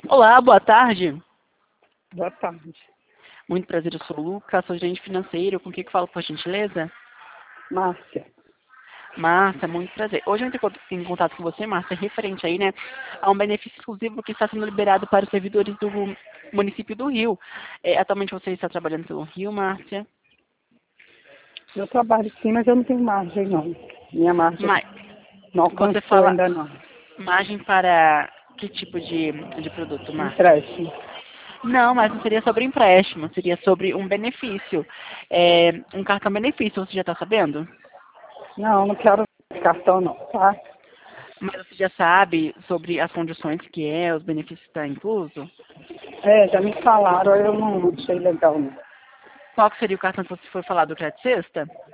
Olá, boa tarde. Boa tarde. Muito prazer, eu sou o Lucas, sou gerente financeiro. Com quem que falo, por gentileza? Márcia. Márcia, muito prazer. Hoje eu entrei em contato com você, Márcia, referente aí, né, a um benefício exclusivo que está sendo liberado para os servidores do município do Rio. Atualmente você está trabalhando pelo Rio, Márcia? Eu trabalho sim, mas eu não tenho margem não. Minha margem Mas não você alcançou fala ainda não. margem para que tipo de produto, Márcia? Empréstimo. Não, mas não seria sobre empréstimo, seria sobre um benefício. Um cartão benefício, você já está sabendo? Não, não quero cartão não, tá? Mas você já sabe sobre as condições que os benefícios estão incluso? Já me falaram, eu não achei legal não. Qual que seria o cartão que você foi falar do Crédito Sexta?